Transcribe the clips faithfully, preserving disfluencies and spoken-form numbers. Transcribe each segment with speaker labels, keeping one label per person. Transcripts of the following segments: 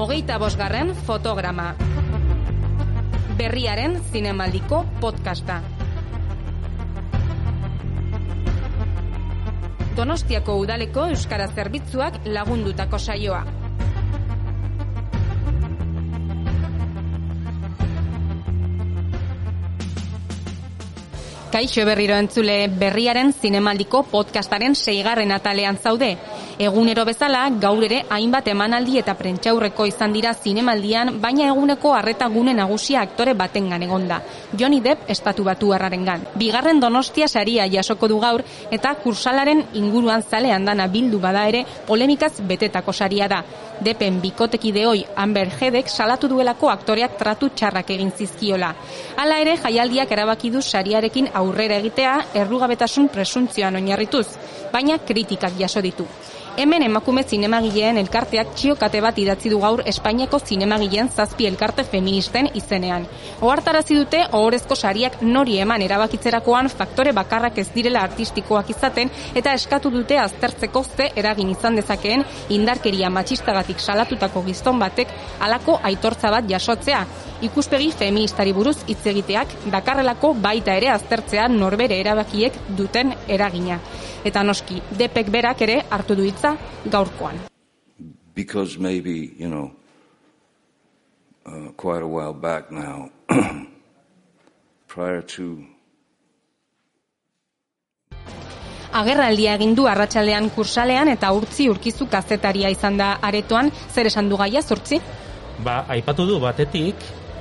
Speaker 1: Hogeita bosgarren fotograma. Berriaren zinemaldiko podcasta. Donostiako udaleko euskara zerbitzuak lagundutako saioa. Kaixo berriro entzule, Berriaren zinemaldiko podcastaren seigarren atalean zaude. Egunero bezala, gaur ere hainbat emanaldi eta prentsaurreko izan dira zinemaldian, baina eguneko arreta gune nagusia aktore batengan egonda. Johnny Depp estatu batuarrarengan. Bigarren Donostia saria jasoko du gaur eta kursalaren inguruan zalean dana bildu bada ere polemikaz betetako saria da. Deppen bikotekide hoi Amber Heardek salatu duelako aktoreak tratu txarrak egin zizkiola. Hala ere, jaialdiak erabaki du sariarekin aurrera egitea errugabetasun presuntzioan oinarrituz, baina kritikak jaso ditu. Hemen emakume zinemagileen elkarteak txiokate bat idatzi du gaur Espainiako zinemagileen zazpi elkarte feministen izenean. Ohartarazi dute ohorezko sariak nori eman erabakitzerakoan faktore bakarrak ez direla artistikoak izaten eta eskatu dute aztertzeko ze eragin izan dezakeen indarkeria matxistagatik salatutako gizon batek halako aitortza bat jasotzea. Ikuspegi feministari buruz hitz egiteak dakarrelako baita ere aztertzea norbere erabakiek duten eragina. Eta noski, Deppek berak ere hartu du hitza gaurkoan.
Speaker 2: Because maybe, you know, uh, quite a while back now, prior to...
Speaker 1: Agerraldia egin du arratsaldean kursalean eta Urtzi Urkizu kazetaria izan da aretoan, zer esan du gaia Urtzi?
Speaker 3: Ba, aipatu du batetik,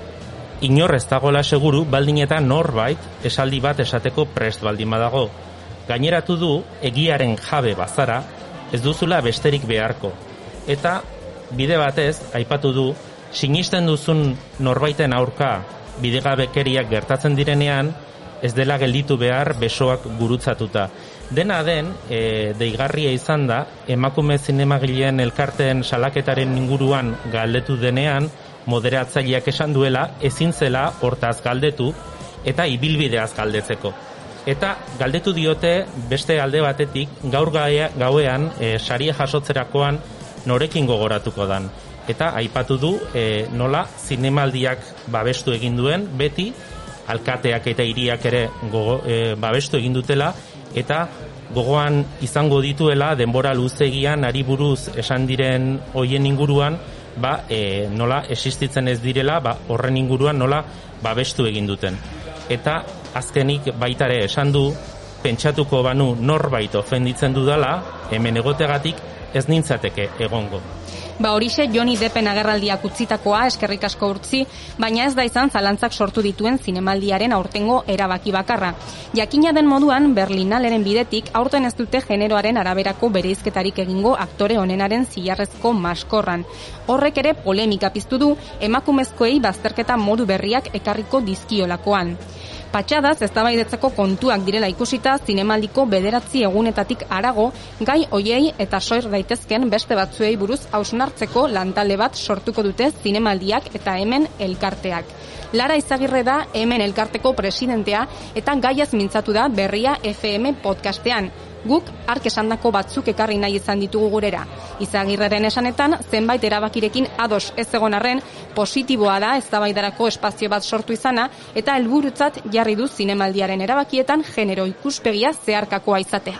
Speaker 3: inor ez dagoela seguru baldin eta norbait esaldi bat esateko prest baldin badago. Gaineratu du egiaren jabe bazara ez duzula besterik beharko. Eta bide batez aipatu du sinisten duzun norbaiten aurka bidegabekeriak gertatzen direnean ez dela gelditu behar besoak gurutzatuta. Dena den, e, deigarria izan da, emakume zinemagileen elkarteen salaketaren inguruan galdetu denean, moderatzaileak esan duela ezin zela hortaz galdetu eta ibilbideaz galdetzeko. Eta galdetu diote beste alde batetik gaur gaea, gauean e, saria jasotzerakoan norekin gogoratuko dan. Eta aipatu du e, nola zinemaldiak babestu egin duen beti, alkateak eta hiriak ere gogo, e, babestu egin dutela eta gogoan izango dituela denbora luzegian ari buruz esan diren hoien inguruan ba, e, nola existitzen ez direla, ba, horren inguruan nola babestu egin duten. Eta azkenik baitare esan du, pentsatuko banu norbait ofenditzen dudala, hemen egotegatik ez nintzateke egongo.
Speaker 1: Ba horixe Johnny Deppen agerraldiak utzitakoa, eskerrik asko Urtzi, baina ez da izan zalantzak sortu dituen zinemaldiaren aurtengo erabaki bakarra. Jakina den moduan, Berlinaleren bidetik aurten ez dute generoaren araberako bereizketarik egingo aktore onenaren zilarrezko maskorran. Horrek ere polemika piztu du emakumezkoei bazterketa modu berriak ekarriko dizkiolakoan. Patxadaz, eztabaidatzeko kontuak direla ikusita, zinemaldiko bederatzi egunetatik harago, gai hoiei eta soir daitezken beste batzuei buruz hausnartzeko lantalde bat sortuko dute zinemaldiak eta hemen elkarteak. Lara Izagirre da hemen elkarteko presidentea eta gaiaz mintzatu da Berria F M podcastean. Guk ark esandako batzuk ekarri nahi izan ditugu gurera. Izagirreren esanetan, zenbait erabakirekin ados ez egon arren, positiboa da eztabaidarako espazio bat sortu izana eta helburutzat jarri du zinemaldiaren erabakietan genero ikuspegia zeharkakoa izatea.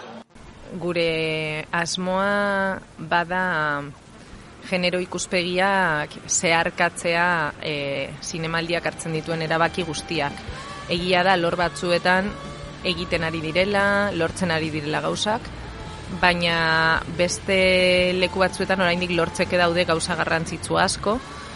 Speaker 4: Gure asmoa bada genero ikuspegiak zeharkatzea e, zinemaldiak hartzen dituen erabaki guztiak. Egia da lor batzuetan egiten ari direla, lortzen ari direla gauzak, baina beste leku batzuetan oraindik lortzeke daude gauza garrantzitsu asko,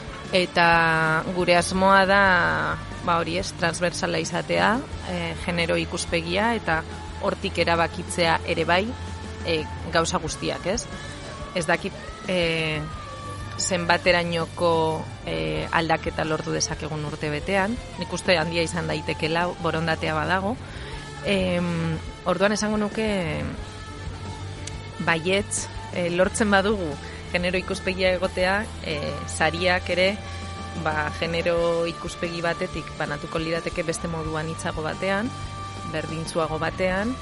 Speaker 4: eta gure asmoa da, ba hori ez, transversala izatea, e, genero ikuspegia, eta hortik erabakitzea ere bai e, gauza guztiak, ez? Ez dakit e, zenbaterainoko e, aldaketa lortu dezakegun urte betean, nik uste handia izan daitekela, borondatea badago. E, orduan esango nuke baietz e, lortzen badugu genero ikuspegia egotea, e, sariak ere ba, genero ikuspegi batetik banatuko lirateke beste moduan hitzago batean, berdintzuago batean,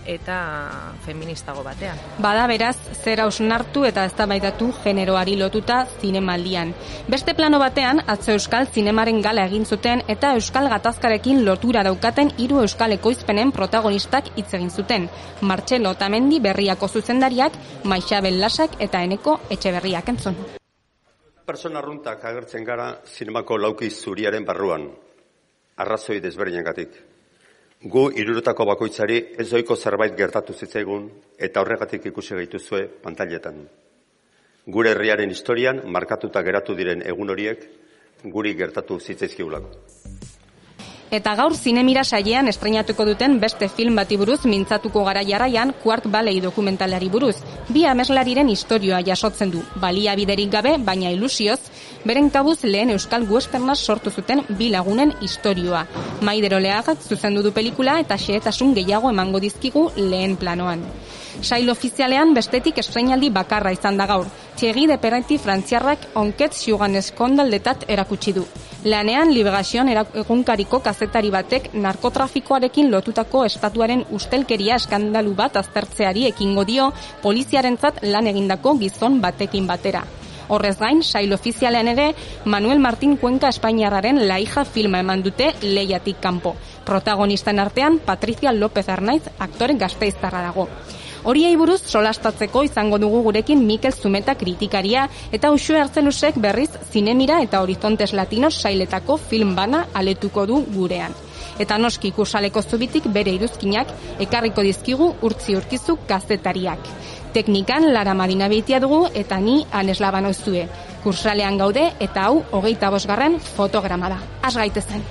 Speaker 4: eta feministago batean.
Speaker 1: Bada beraz, zer hausnartu eta eztabaidatu generoari lotuta zinemaldian. Beste plano batean, atzo euskal zinemaren gala egin zuten eta euskal gatazkarekin lotura daukaten hiru euskal ekoizpenen protagonistak hitz egin zuten. Martxelo Otamendi Berriako zuzendariak, Maixabel Lasak eta Eneko Etxeberriak entzun.
Speaker 5: Persona arruntak agertzen gara zinemako lauki zuriaren barruan, arrazoi desberdinengatik. Gu hirurotako bakoitzari ez ohiko zerbait gertatu zitzaigun eta horregatik ikusi gaituzue pantailetan. Gure herriaren historian markatuta geratu diren egun horiek guri gertatu zitzaizkigulako.
Speaker 1: Eta gaur zinemira sailean estreinatuko duten beste film bati buruz mintzatuko gara jarraian Quark Valley dokumentalari buruz. Bi ameslariren istorioa jasotzen du, baliabiderik gabe, baina ilusioz, beren kabuz lehen euskal westerna sortu zuten bi lagunen istorioa. Maider Oleagak zuzendu du pelikula eta xehetasun gehiago emango dizkigu lehen planoan. Sail ofizialean bestetik estreinaldi bakarra izan da gaur. Thierry Deperati frantziarrak onket xugan eskondaldetat erakutsi du. Lanean Liberation egunkariko kazetari batek narkotrafikoarekin lotutako estatuaren ustelkeria eskandalu bat aztertzeari ekingo dio poliziarentzat lan egindako gizon batekin batera. Horrez gain, sail ofizialean ere, Manuel Martín Cuenca Espainiarraren La hija filma eman dute lehiatik kanpo. Protagonisten artean, Patricia López Arnaiz aktore gazteiztarra dago. Horiei buruz solastatzeko izango dugu gurekin Mikel Zumeta kritikaria eta Uxue Artzelusek berriz zinemira eta Horizontes Latinos sailetako film bana aletuko du gurean. Eta noski kursaleko zubitik bere iruzkinak ekarriko dizkigu Urtzi Urkizu kazetariak. Teknikan Lara Madina Beitia dugu eta ni Aneslaba Noizue. Kursalean gaude eta hau hogeita bosgarren fotograma da. Az gaitezen.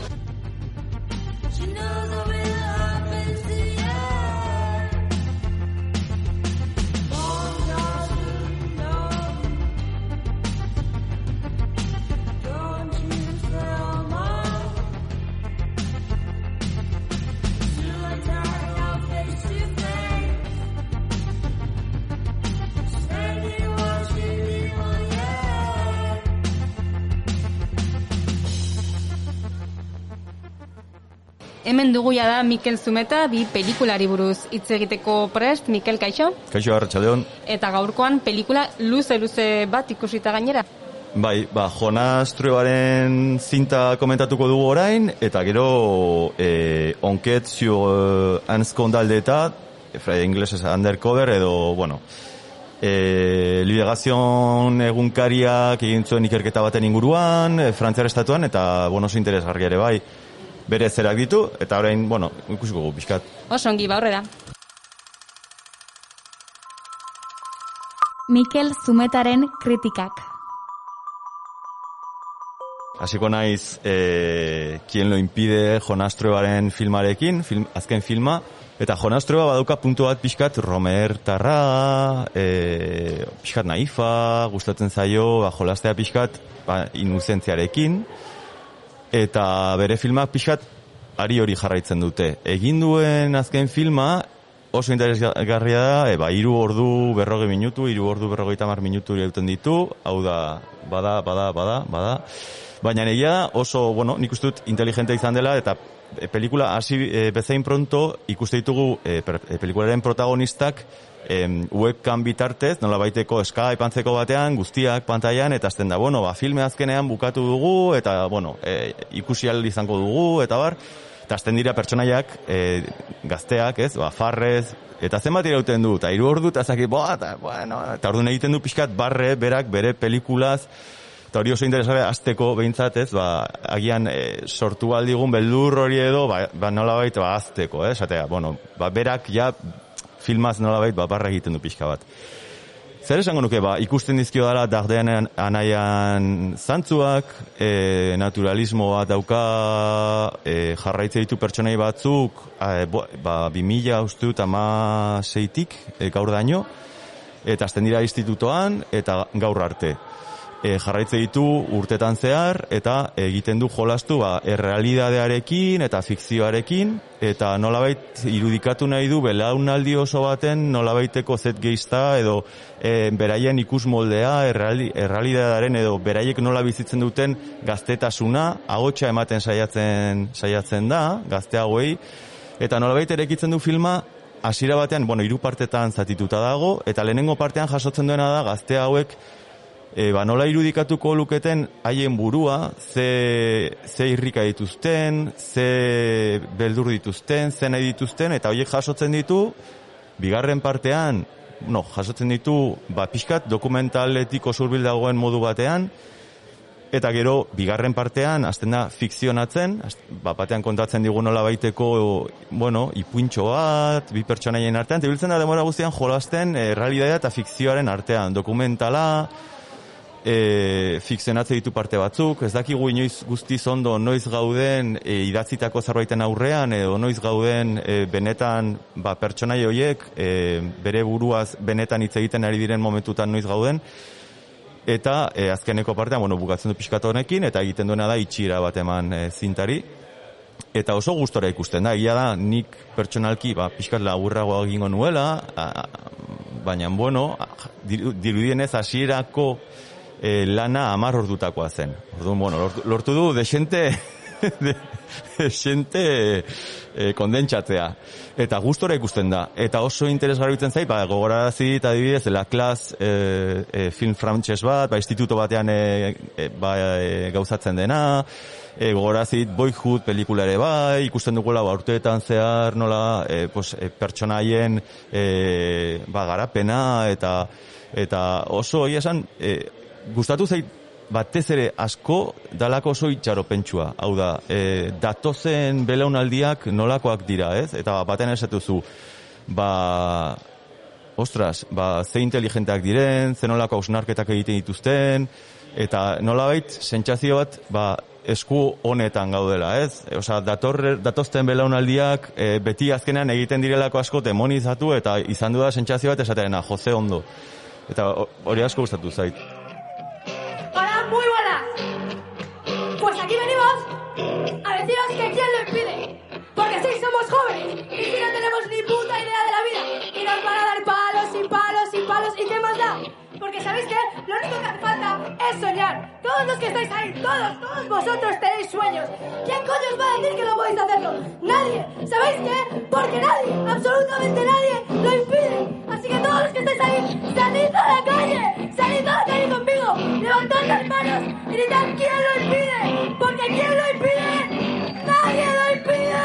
Speaker 1: Hemen dugu da Mikel Zumeta, bi pelikulari buruz hitz egiteko prest. Mikel, kaixo?
Speaker 6: Kaixo, arratsaldeon.
Speaker 1: Eta gaurkoan pelikula luze-luze bat ikusita gainera?
Speaker 6: Bai, ba, Jonas Truebaren zinta komentatuko dugu orain, eta gero eh, Enquête sur un scandale d'État, inglesez undercover, edo, bueno, eh, Liberation egunkariak egin zuen ikerketa baten inguruan, eh, Frantziar estatuan, eta, bueno, oso interesgarria ere bai. Bere zerak ditu, eta orain, bueno, ikusiko gu, pixkat.
Speaker 1: Oso ongi, ba horrela.
Speaker 7: Mikel Zumetaren kritikak.
Speaker 6: Hasiko naiz, eh, Quien lo impide Jonas Truebaren filmarekin, film, azken filma, eta Jonas Trueba badauka puntu bat pixkat romertarra, eh, pixkat naifa, gustatzen zaio, ba, jolastea pixkat, ba, inuzentziarekin, eta bere filmak pixkat ari hori jarraitzen dute. Egin duen azken filma oso interesgarria da, e, ba, hiru ordu berrogei minutu, hiru ordu berrogeita hamar minutu irauten ditu, hau da, bada, bada, bada, bada. Baina egia oso, bueno, nik uste dut inteligente izan dela, eta e, pelikula hasi e, bezain pronto ikuste ditugu e, per, e, pelikularen protagonistak Em, webcam bitartez, nola baiteko Skype antzeko batean, guztiak pantailan, eta azten da, bueno, ba, filme azkenean bukatu dugu, eta, bueno, e, ikusi ahal izango dugu, eta bar, eta azten dira pertsonaiak, e, gazteak, ez, ba, farrez, eta zenbat irauten du, eta hiru ordu, eta zaki, boa, eta, bueno, eta orduan egiten du pixkat barre, berak, bere pelikulaz, eta hori oso interesgarria azteko behintzat, ez, ba, agian e, sortu aldigun beldur hori edo, ba, ba nola baita, ba, azteko, eh, esatea, bueno, ba, berak, ja, filmaz nolabait baparra egiten du pixka bat. Zer esango nuke, ba, ikusten dizkio dela Dardean anaian zantzuak, e, naturalismo bat dauka, e, jarraitze ditu pertsonei batzuk, e, bo, ba, bi mila uste dut ama seitik, e, gaur daño, eta azten dira institutoan, eta gaur arte. E, jarraitze ditu urtetan zehar, eta egiten du jolastu ba, errealidadearekin eta fikzioarekin, eta nolabait irudikatu nahi du belaunaldi oso baten nolabaiteko zetgeizta edo e, beraien ikus moldea, erreali, errealidadearen edo beraiek nola bizitzen duten gaztetasuna, ahotsa ematen saiatzen saiatzen da, gazte hauei, eta nolabait erekitzen du filma hasiera batean, bueno, hiru partetan zatituta dago, eta lehenengo partean jasotzen duena da gazte hauek e, ba, nola irudikatuko luketen haien burua, ze, ze irrika dituzten, ze beldur dituzten, ze nahi dituzten, eta horiek jasotzen ditu, bigarren partean, no, jasotzen ditu, ba, pixkat dokumentaletik osurbil dagoen modu batean, eta gero, bigarren partean, hasten da fikzionatzen, ba, batean kontatzen digu nola baiteko, bueno, ipuintxo bat, bi pertsonaien artean, eta biltzen da demora guztian jolasten e, realitatea eta fikzioaren artean, dokumentala, e, fikzionatze ditu parte batzuk, ez dakigu inoiz guztiz ondo noiz gauden e, idatzitako zerbaiten aurrean, edo noiz gauden e, benetan ba, pertsonaia horiek e, bere buruaz benetan hitz egiten ari diren momentutan noiz gauden, eta e, azkeneko partean, bueno, bukatzen du pixkat honekin, eta egiten duena da itxiera bat eman e, zintari, eta oso gustora ikusten da, egia da, nik pertsonalki ba, pixkat laburragoa egingo nuela, a, baina, bueno, dirudienez hasierako E, lana hamar ordutakoa zen. Orduan, bueno, lortu, lortu du desente de, desente e, kondentsatzea. Eta gustora ikusten da. Eta oso interesgarri bitzen zait, ba, gogorarazi eta adibidez, La Classe e, e, film frantses bat, ba, instituto batean e, e, ba, e, gauzatzen dena, e, gogorarazi Boyhood pelikula ere bai, ikusten dugula ba, urteetan zehar nola e, pues, e, pertsonaien e, ba, garapena, eta, eta oso, hori esan, e, gustatu zait batez ere asko dalako oso itxaropentsua. Hau da, e, datozen belaunaldiak nolakoak dira, ez? Eta batean esatuzu, ba, ostras, ba, ze inteligenteak diren, ze nolako hausnarketak egiten dituzten, eta nolabait, sentsazio bat, ba, esku honetan gaudela, ez? Osea, dator, datozten belaunaldiak e, beti azkenean egiten direlako asko demonizatu, eta izan du da sentsazio bat esatearena, Jose ondo. Eta hori asko gustatu zait.
Speaker 8: Muy buenas. Pues aquí venimos a deciros que quién lo impide. Porque sí, somos jóvenes y si no tenemos ni puta idea de la vida. Y nos van a dar palos y palos y palos. ¿Y qué más da? Porque ¿sabéis qué? Lo único que hace falta es soñar. Todos los que estáis ahí, todos, todos vosotros tenéis sueños. ¿Quién coño os va a decir que no podéis hacerlo? Nadie. ¿Sabéis qué? Porque nadie, absolutamente nadie, lo impide. Así que todos los que estáis ahí, salid a la calle. Salid a la calle conmigo. Levantad las manos y gritad ¿quién lo impide? Porque ¿quién lo impide? ¡Nadie lo impide!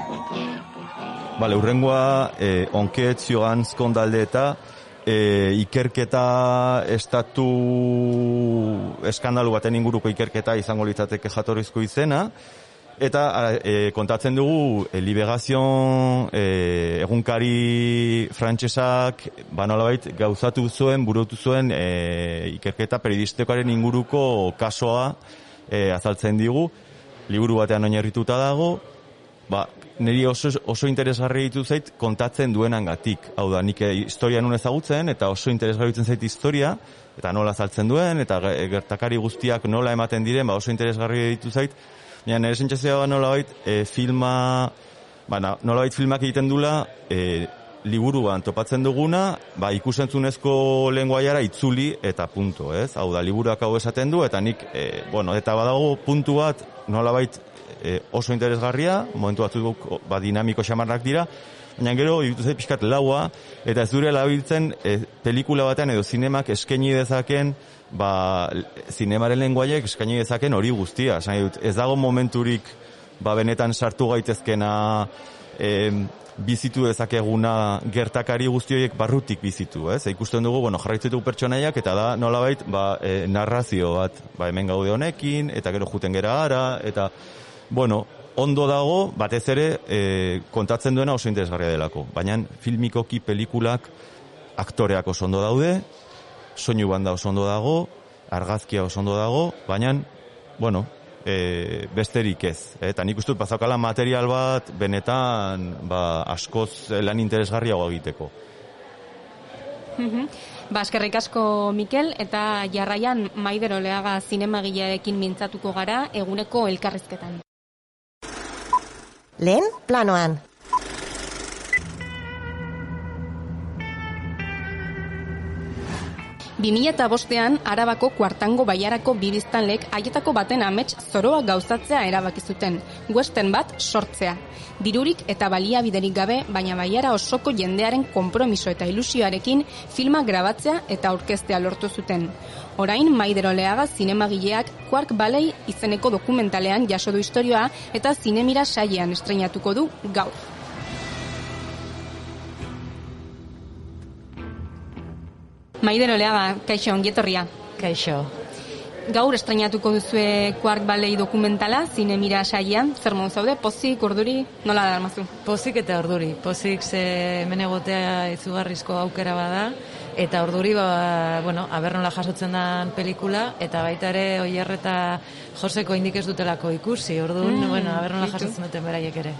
Speaker 6: Bale, urrengoa, eh, onket zioan skondalde eta E, ikerketa estatu eskandalu baten inguruko ikerketa izango litzateke jatorrizko izena, eta e, kontatzen dugu e, Liberazion e, egunkari frantsesak ba nolabait gauzatu zuen, burutu zuen e, ikerketa periodistekoaren inguruko kasoa e, azaltzen digu, liburu batean oinarrituta dago, ba niri oso, oso interesgarri ditu zait kontatzen duenangatik. Hau da, nik historia nun ezagutzen, eta oso interesgarri ditzen zait historia, eta nola azaltzen duen, eta gertakari guztiak nola ematen diren, ba oso interesgarri ditu zait. Baina nire sentsazioa nolabait e, filma, ba, nolabait filmak egiten dula, e, liburuan topatzen duguna, ba ikusentzunezko lenguaiara itzuli eta punto, ez? Hau da, liburuak hau esaten du, eta nik, e, bueno, eta badago puntu bat, nolabait E, oso interesgarria, momentu batzuk ba, dinamiko xamarrak dira, baina gero irutu zait pixkat laua, eta ez dure labiltzen e, pelikula batean edo zinemak eskaini dezaken, ba, zinemaren lenguaiek eskaini dezaken hori guztia. Esan dut, ez dago momenturik ba, benetan sartu gaitezkena e, bizitu dezakeguna gertakari guzti horiek barrutik bizitu, ez? E, ikusten dugu, bueno, jarraitzen dugu pertsonaiak, eta da nolabait ba, e, narrazio bat, ba, hemen gaude honekin, eta gero juten gera ara, eta bueno, ondo dago, batez ere, e, kontatzen duena oso interesgarria delako. Baina filmikoki pelikulak aktoreak oso ondo daude, soinu banda oso ondo dago, argazkia oso ondo dago, baina, bueno, e, besterik ez. Eta nik uste dut bazaukala material bat, benetan, ba, askoz lan interesgarriago egiteko.
Speaker 1: Ba, eskerrik asko Mikel, eta jarraian Maider Oleaga zinemagilearekin mintzatuko gara eguneko elkarrizketan.
Speaker 9: Lehen planoan.
Speaker 1: bi mila bostean Arabako Kuartango Baiarako bi biztanlek haietako baten amets zoroa gauzatzea erabaki zuten, western bat sortzea. Dirurik eta baliabiderik gabe, baina Baiara osoko jendearen konpromiso eta ilusioarekin filma grabatzea eta aurkeztea lortu zuten. Orain Maider Oleaga zinemagileak Quark Valley izeneko dokumentalean jaso du istorioa eta Zinemira sailean estreinatuko du gaur. Maider Oleaga, kaixo, ongietorria.
Speaker 9: Kaixo.
Speaker 1: Gaur estreinatuko duzue Quark Valley dokumentala, Zinemira sailean, zer modu zaude, pozik, urduri, nola da armazu?
Speaker 9: Pozik eta urduri, pozik ze hemen egotea izugarrizko aukera bada, eta urduri, ba, bueno, aber nola jasotzen den pelikula, eta baita ere Oier eta Joseko indik ez dutelako ikusi, orduan, mm, bueno, aber nola jasotzen duten beraiek ere.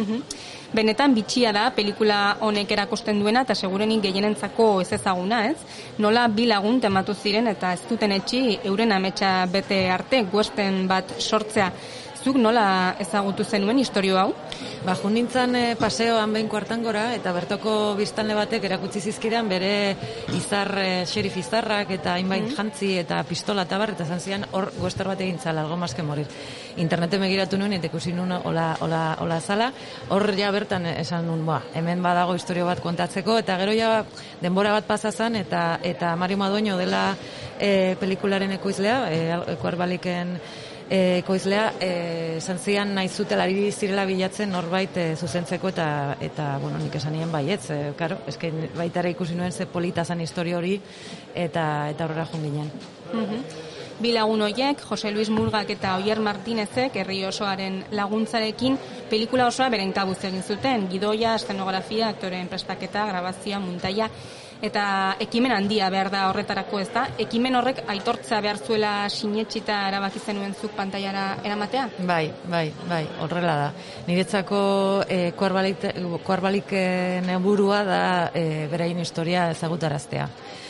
Speaker 1: Benetan bitxia da pelikula honek erakusten duena eta segurenik gehienentzako ez ezaguna, ez? Nola bi lagun tematu ziren eta ez duten etxi euren ametsa bete arte western bat sortzea. Zuk nola ezagutu zenuen istorio hau?
Speaker 9: Ba, jun nintzen e, paseoan behin Kuartangora eta bertoko biztanle batek erakutsi zizkidan bere izar, e, xerif izarrak eta hainbait mm. jantzi eta pistola eta bar, eta zan zian hor western bat egin zala, algo más que morir. Interneten begiratu nuen eta ikusi nuen ola, ola, ola zala, hor ja bertan esan nuen, ba, hemen badago istorio bat kontatzeko, eta gero ja denbora bat pasa zan, eta, eta Mario Madueño dela e, pelikularen ekoizlea, e, Quark Valleyken ekoizlea, e, zantzian nahi zutela ari zirela bilatzen norbait e, zuzentzeko eta, eta bueno, nik esan nien baietz, e, karo, eske baitara ikusi nuen ze polita zan historio hori, eta eta horrela jun ginen.
Speaker 1: Mm-hmm. Bi lagun horiek, Jose Luis Murgak eta Oier Martinezek, herri osoaren laguntzarekin, pelikula osoa beren kabuz egin zuten, gidoia, eszenografia, aktoreen prestaketa, grabazioa, muntaia, eta ekimen handia behar da horretarako, ez da? Ekimen horrek aitortzea behar zuela sinetxita erabaki zenuen zuk pantailara eramatea?
Speaker 9: Bai, bai, bai, horrela da. Niretzako e, Quark Valleyken burua da e, beraien historia ezagutaraztea.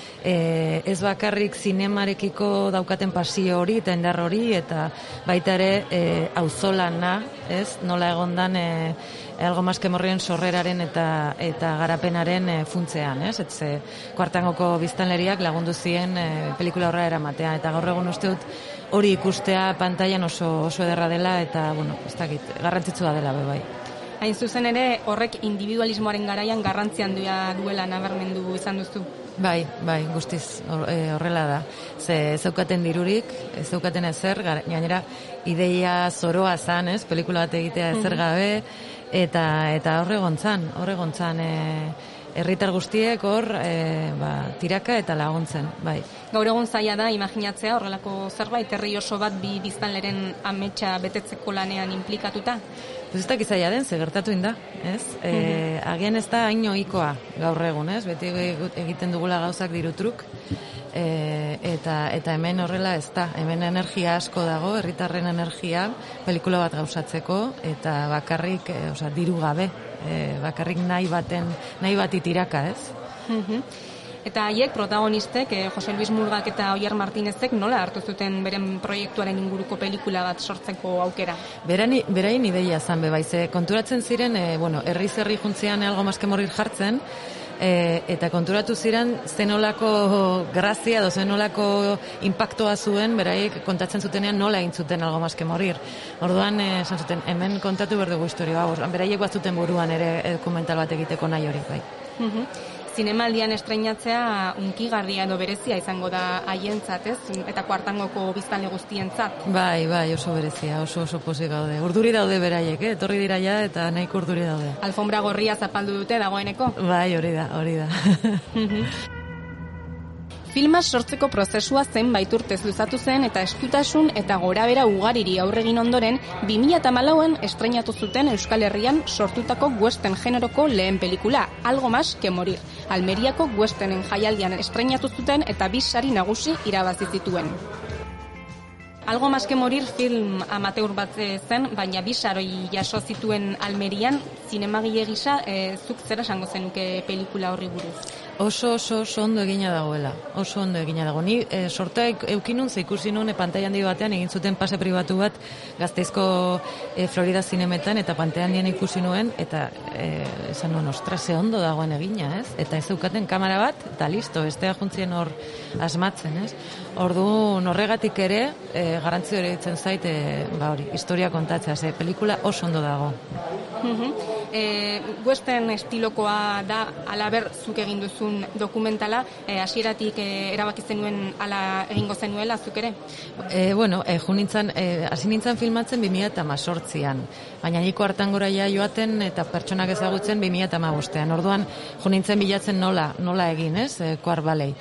Speaker 9: E, ez bakarrik zinemarekiko daukaten pasio hori eta indar hori, eta baita ere e, auzolana, ez? Nola egondan e, algo más que morrien sorreraren eta eta garapenaren e, funtzean, ez? Etze Kuartangoko biztanleriak lagundu zien e, pelikula horra eramatea, eta gaur egun uste dut hori ikustea pantailan oso oso ederra dela, eta bueno, ez dakit, garrantzitsua dela be bai.
Speaker 1: Hain zuzen ere, horrek individualismoaren garaian garrantzi handia duela nabarmendu izan duzu.
Speaker 9: Bai, bai, guztiz horrela da. Ze zeukaten dirurik, ez zeukaten ezer, gainera ideia zoroa zan, ez, pelikula bat egitea ezer gabe, eta eta horregontzan, horregontzan e, herritar guztiek hor e, ba, tiraka eta laguntzen, bai.
Speaker 1: Gaur egun zaila da imaginatzea horrelako zerbait, herri oso bat bi biztanleren ametsa betetzeko lanean implikatuta?
Speaker 9: Pues ez dakiz zaila den, ze gertatu inda, ez? E, mm-hmm. Agian ez da hain ohikoa gaur egun, ez? Beti egiten dugula gauzak dirutruk, e, eta, eta hemen horrela ez da. Hemen energia asko dago, herritarren energia, pelikula bat gauzatzeko, eta bakarrik, e, osea, diru gabe, e, bakarrik nahi baten, nahi bati tiraka, ez?
Speaker 1: Mm-hmm. Eta haiek protagonistek, eh, Jose Luis Murgak eta Oier Martinezek nola hartu zuten beren proiektuaren inguruko pelikula bat sortzeko aukera?
Speaker 9: Berani, berain ideia zan be baize, konturatzen ziren, e, bueno, herriz herri juntzean algo más que morir jartzen, e, eta konturatu ziren zenolako grazia edo zenolako impactoa zuen beraiek kontatzen zutenean nola egin zuten algo más que morir. Orduan, e, esan zuten, hemen kontatu behar dugu historia, beraiek bat zuten buruan ere dokumental bat egiteko nahi hori, bai.
Speaker 1: Mhm. Zinemaldian estreinatzea unkigarria edo berezia izango da haientzat, ez? Eta Kuartangoko biztanle guztientzat.
Speaker 9: Bai, bai, oso berezia, oso oso pozik gaude. Urduri daude beraiek, eh? Etorri dira ja eta nahiko urduri daude.
Speaker 1: Alfombra gorria zapaldu dute dagoeneko?
Speaker 9: Bai, hori da, hori da.
Speaker 1: Filma sortzeko prozesua zenbait urtez luzatu zen eta eskutasun eta gorabera ugariri aurregin ondoren bi mila hamalauan estreinatu zuten Euskal Herrian sortutako western generoko lehen pelikula, Algo más que morir. Almeriako westernen jaialdian estreinatu zuten eta bi sari nagusi irabazi zituen. Algo más que morir film amateur bat zen, baina bi saroi jaso zituen Almerian, zinemagile gisa, e, zuk zer esango zenuke pelikula horri buruz?
Speaker 9: Oso, oso, oso ondo egina dagoela. Oso ondo egina dago. Ni e, sortea eukinun, ze ikusi nun, e, pantai handi batean, egin zuten pase pribatu bat, Gazteizko e, Florida zinemetan, eta pantai handien ikusi nuen, eta e, esan nuen, ostras, ze ondo dagoen egina, ez? Eta ez zeukaten kamera bat, eta listo, bestea juntzien hor asmatzen, ez? Ordu, horregatik ere, e, garantzi hori ditzen zait, e, ba hori, historia kontatzea, ze pelikula oso ondo dago.
Speaker 1: Mm-hmm. E, western estilokoa da, alaber zuk egin duzun dokumentala, e, hasieratik e, erabaki zenuen ala egingo zenuela zuk ere?
Speaker 9: E, bueno, e, ju nintzen, e, hasi nintzen filmatzen bi mila hemezortzian, baina niko hartan gora ja joaten eta pertsonak ezagutzen bi mila hamabostean. Orduan, ju nintzen bilatzen nola, nola egin, ez, e, Quark Valley.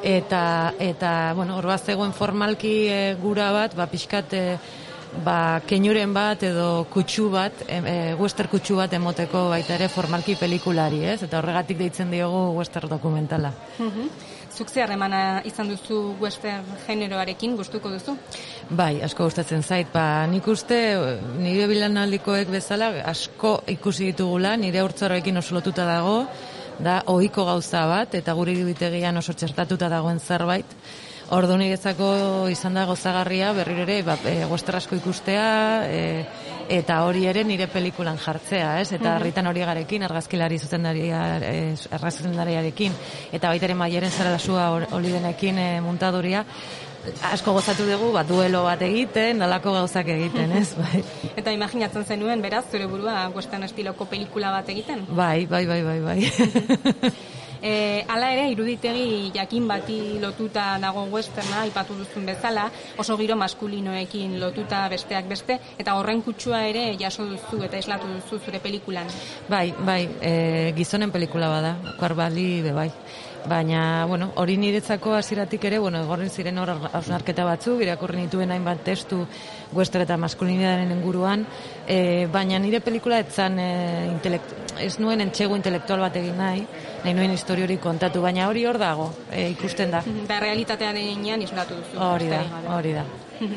Speaker 9: Eta, eta bueno, hor bat zegoen formalki e, gura bat, ba, pixkat, e, ba, keinuren bat edo kutsu bat, e, e, western kutsu bat emoteko baita ere formalki pelikulari, ez? Eta horregatik deitzen diogu western dokumentala.
Speaker 1: Mm-hmm. Zuk zer harremana izan duzu western generoarekin, gustuko duzu?
Speaker 9: Bai, asko gustatzen zait. Ba, nik uste nire bilanaldikoek bezala asko ikusi ditugula, nire haurtzaroekin oso lotuta dago, da ohiko gauza bat, eta gure iruditegian oso txertatuta dagoen zerbait. Ordu niretzako izan da gozagarria berriro ere ba, e, western asko ikustea e, eta hori ere nire pelikulan jartzea, ez? Eta Ritan Horiagarekin, argazkilari zuzendaria, e, argazkilariarekin, eta baita ere Maieren Zaralasua Olidenekin e, muntaduria, asko gozatu dugu, bat duelo bat egiten, nolako gauzak egiten, ez? Bai.
Speaker 1: Eta imaginatzen zenuen, beraz, zure burua western estiloko pelikula bat egiten?
Speaker 9: Bai, bai, bai, bai, bai.
Speaker 1: E, ala ere, iruditegi jakin bati lotuta dago westerna, aipatu duzun bezala, oso giro maskulinoekin lotuta besteak beste, eta horren kutsua ere jaso duzu eta eslatu duzu zure pelikulan.
Speaker 9: Bai, bai, e, gizonen pelikula bada, Quark Valley be bai. Baina, bueno, hori niretzako hasieratik ere, bueno, egorren ziren hor hausnarketa batzuk, irakurri nituen hainbat testu western eta maskulinitatearen inguruan, e, baina nire pelikula etzan e, intelekt, ez nuen entxego intelektual bat egin nahi, nahi nuen historia hori kontatu, baina hori hor dago, e, ikusten da.
Speaker 1: Da realitatearenean islatu duzu.
Speaker 9: Hori da, hori da.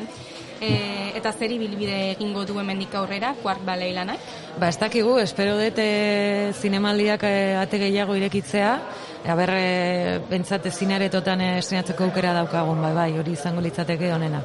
Speaker 1: E, eta zeri bilbide egingo du hemendik aurrera, Quark Valley lanak?
Speaker 9: Ba, ez dakigu, espero dut e, zinemaldiak e, ate gehiago irekitzea, aber, e, bentsate zinaretotan estrenatzeko aukera daukagun, bai, bai, hori izango litzateke onena.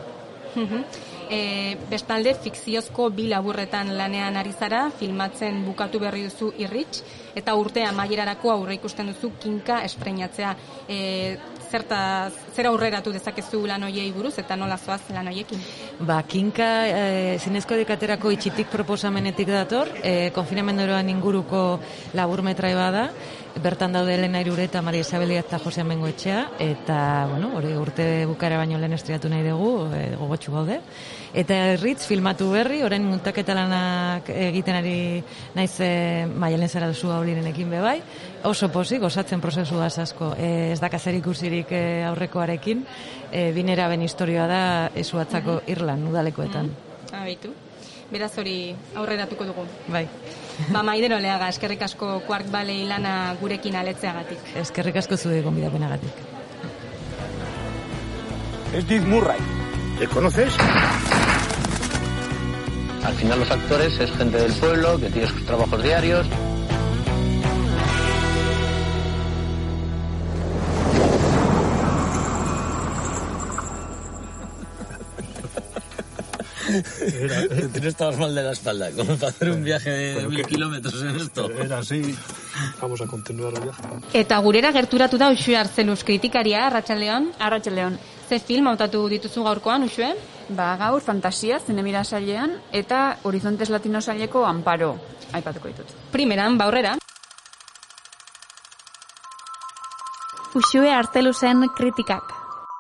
Speaker 1: E, bestalde, fikziozko bi laburretan lanean ari zara, filmatzen bukatu berri duzu Irrits, eta urte amaierarako aurre ikusten duzu Kinka estrenatzea. E, zerta, zer aurreratu dezakezu lan hoiei buruz, eta nola zoaz lan hoiekin?
Speaker 9: Ba, Kinka e, zinezko dekaterako itxitik proposamenetik dator, e, konfinamenduroan inguruko laburmetrai bada, bertan daude Elena Irure eta Maria Isabelia eta Josean Bengoetxea, eta, bueno, hori urte bukara baino lehen estreatu nahi dugu, e, gogotxu gaude. Eta Irrits filmatu berri, orain muntaketa lanak egiten ari naiz e, Maialen Zaralasua Olidenekin be bai, oso pozik, osatzen prozesu asko, e, ez dakazer ikusirik e, aurrekoarekin, e, binera ben historioa da Esuatzako Irlan, udalekoetan.
Speaker 1: Abeitu. Beraz hori aurreratuko dugu.
Speaker 9: Bai.
Speaker 1: Ba, Maider Oleaga, eskerrik asko Quark Valley lana gurekin aletzeagatik.
Speaker 9: Eskerrik asko zure gonbidapenagatik.
Speaker 10: Es Dick Murray. ¿Le conoces?
Speaker 11: Al final los actores es gente del pueblo que tiene sus trabajos diarios.
Speaker 12: Tú no estabas mal de la espalda, como para hacer un viaje de mil kilómetros en esto.
Speaker 10: Era así. Vamos a continuar el viaje.
Speaker 1: Eta gurera gerturatu da Uxue Arzeluz kritikaria, Arratsaldeon.
Speaker 13: Arratsaldeon.
Speaker 1: Ze film hautatu dituzu gaurkoan, Uxue?
Speaker 13: Ba, gaur fantasia, zinemira sailean, eta Horizontes Latino saileko Amparo, aipatuko ditut.
Speaker 1: Primeran, ba aurrera.
Speaker 7: Uxue Arzeluzen kritikak.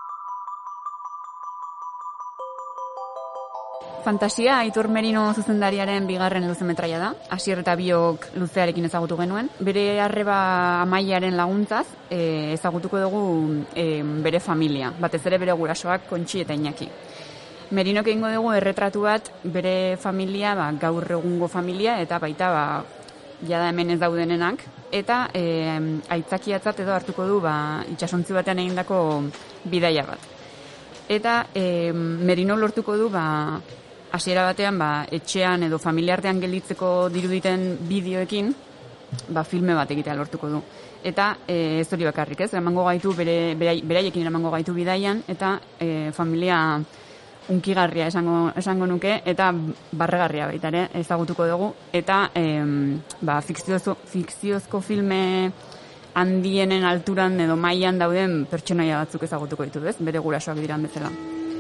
Speaker 13: Fantasia, Aitor Merino zuzendariaren bigarren luzemetraia da. Asier eta biok luzearekin ezagutu genuen. Bere arreba Amaiaren laguntzaz e, ezagutuko dugu e, bere familia. Batez ere bere gurasoak, Kontxi eta Iñaki. Merinok egingo dugu erretratu bat bere familia, ba, gaur egungo familia, eta baita ba, jada hemen ez daudenenak. Eta e, aitzakiatzat edo hartuko du ba, itsasontzi batean egindako bidaia bat. Eta e, Merino lortuko du ba, hasiera batean ba, etxean edo familiartean gelditzeko diruditen bideoekin ba, filme bat egitea lortuko du. Eta e, ez hori bakarrik, ez? Eramango gaitu, bere, beraiekin eramango gaitu bidaian, eta e, familia unkigarria esango, esango nuke, eta barregarria baita ere ezagutuko dugu, eta e, ba, fikziozko, fikziozko filme handienen alturan edo mailan dauden pertsonaia batzuk ezagutuko ditu, ez? Bere gurasoak diran bezala.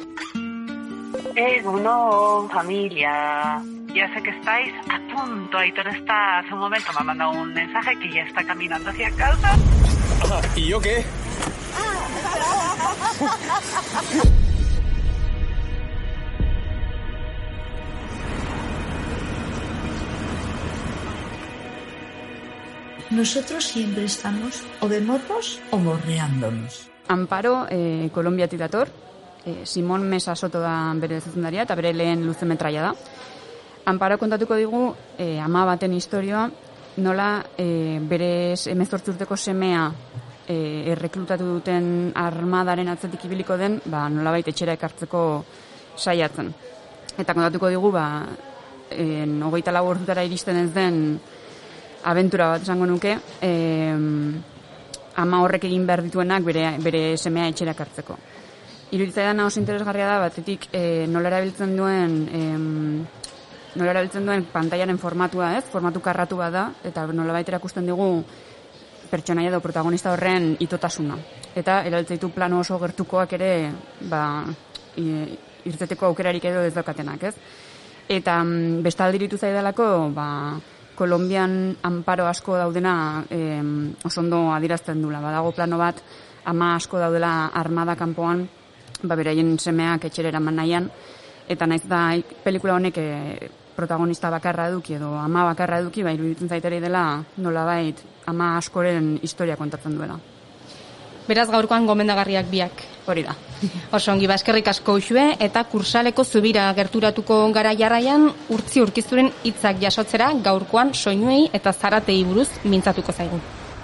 Speaker 14: Egunon, familia. Ya sé que estáis a punto. Aitor está hace un momento, me ha mandado un mensaje que ya está caminando hacia casa.
Speaker 10: Ah, ¿y yo qué?
Speaker 15: Nosotros siempre estamos o de morros o morreándonos.
Speaker 13: Amparo, eh, Kolonbiatik dator, eh, Simon Mesa Soto da bere zuzendaria, eta bere lehen luze metraia da. Amparo kontatuko digu eh, ama baten historioa, nola eh, bere hemezortzi urteko semea eh, erreklutatu duten armadaren atzetik ibiliko den, ba, nolabait etxera ekartzeko saiatzen. Eta kontatuko digu, ba, eh, hogeita lau ordutara iristen ez den abentura bat esango nuke, eh, ama horrek egin behar dituenak bere, bere semea etxera ekartzeko. Iruditzaidan oso interesgarria da, batetik eh, nola erabiltzen duen... Eh, nola erabiltzen duen pantaiaren formatua, ez? Formatu karratu bat da, eta nolabait erakusten digu pertsonaia edo protagonista horren itotasuna. Eta erabiltzen ditu plano oso gertukoak ere, ba, irteteko aukerarik edo ez daukatenak, ez? Eta bestalde iruditu zaidalako, ba, Kolonbian Amparo asko daudena eh, oso ondo adierazten dula. Badago plano bat, ama asko daudela armada kanpoan, ba, beraien semeak etxera eraman nahian, eta naiz da pelikula honek e, protagonista bakarra eduki edo ama bakarra eduki, ba, iruditzen zaiteri dela nolabait ama askoren historia kontatzen duela.
Speaker 1: Beraz gaurkoan gomendagarriak biak.
Speaker 13: Hori da.
Speaker 1: Oso ongi, eskerrik asko Uxue, eta Kursaleko zubira gerturatuko gara jarraian Urtzi Urkizuren hitzak jasotzera gaurkoan soinuei eta zaratei buruz mintzatuko zaigu.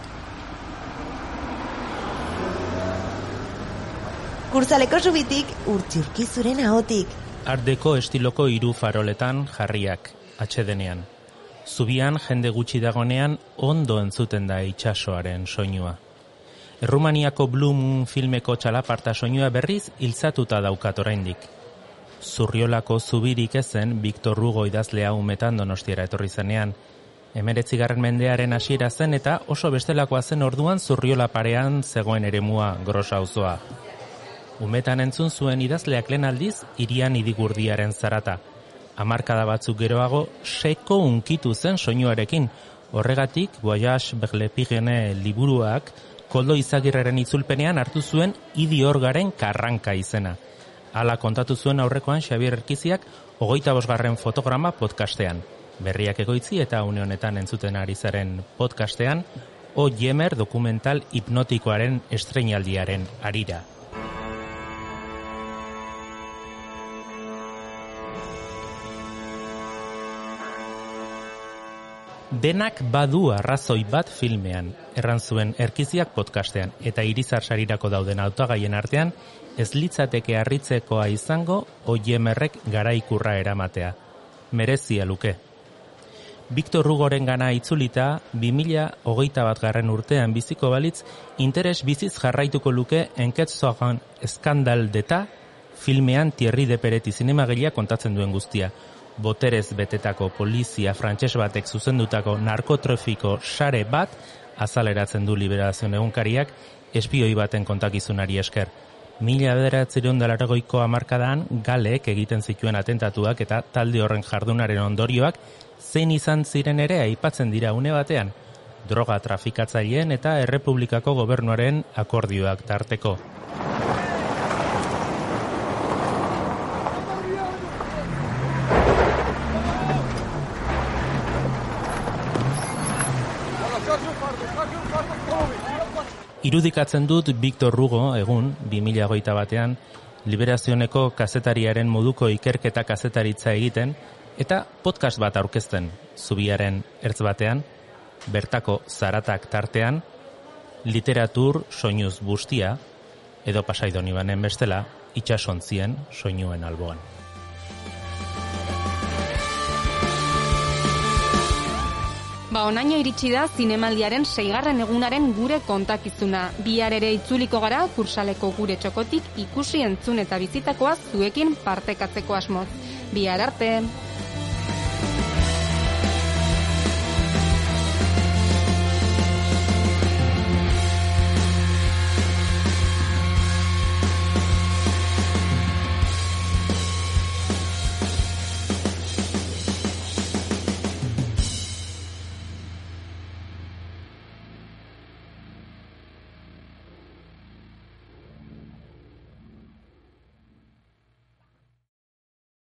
Speaker 16: Kursaleko zubitik Urtzi Urkizuren ahotik.
Speaker 3: Ardeko estiloko hiru faroletan jarriak, atsedenean. Zubian jende gutxi dagonean ondo entzuten da itsasoaren soinua. Errumaniako Blue Moon filmeko txalaparta soinua berriz hiltzatuta daukat oraindik. Zurriolako zubirik ezen Victor Hugo idazlea umetan Donostiara etorri zenean. Hemeretzigarren mendearen hasiera zen eta oso bestelakoa zen orduan Zurriola parean zegoen eremua Grosa auzoa. Umetan entzun zuen idazleak lehen aldiz hirian idigurdiaren zarata. Hamarkada batzuk geroago seko unkitu zen soinuarekin. Horregatik Voyage vers le Pyrénées liburuak Koldo Izagirreren itzulpenean hartu zuen Idiorgaren karranka izena. Hala kontatu zuen aurrekoan Xabier Erkiziak hogeita bosgarren fotograma podcastean. Berriak egoitzi eta une honetan entzuten ari zaren podcastean O Jemer dokumental hipnotikoaren estreinaldiaren harira. Denak badu arrazoi bat filmean, erran zuen Erkiziak podcastean, eta Irizar sarirako dauden hautagaien artean, ez litzateke harritzekoa izango Oiemerrek garaikurra eramatea. Merezia luke. Victor Hugoren gana itzulita, bi mila hogeita bat garren urtean biziko balitz, interes biziz jarraituko luke Enketzogan eskandal deta, filmean Thierry Depereti zinemagilea kontatzen duen guztia. Boterez betetako polizia frantses batek zuzendutako narkotrafiko sare bat azaleratzen du Liberazion egunkariak espioi baten kontakizunari esker. Mila bederatziehun eta laurogeiko hamarkadan Galek egiten zituen atentatuak eta talde horren jardunaren ondorioak zein izan ziren ere aipatzen dira une batean, droga trafikatzaileen eta Errepublikako gobernuaren akordioak tarteko. Irudikatzen dut Victor Hugo egun, bi mila hogeita batean, Liberazioneko kazetariaren moduko ikerketa kazetaritza egiten, eta podcast bat aurkezten, zubiaren ertz batean, bertako zaratak tartean, literatur soinuz bustia, edo Pasaidon Ibanen bestela, itsasontzien soinuen alboan.
Speaker 1: Ba, onaino iritsi da zinemaldiaren seigarren egunaren gure kontakizuna. Bihar ere itzuliko gara kursaleko gure txokotik ikusi entzun eta bizitakoa zuekin partekatzeko asmoz. Bihar arte!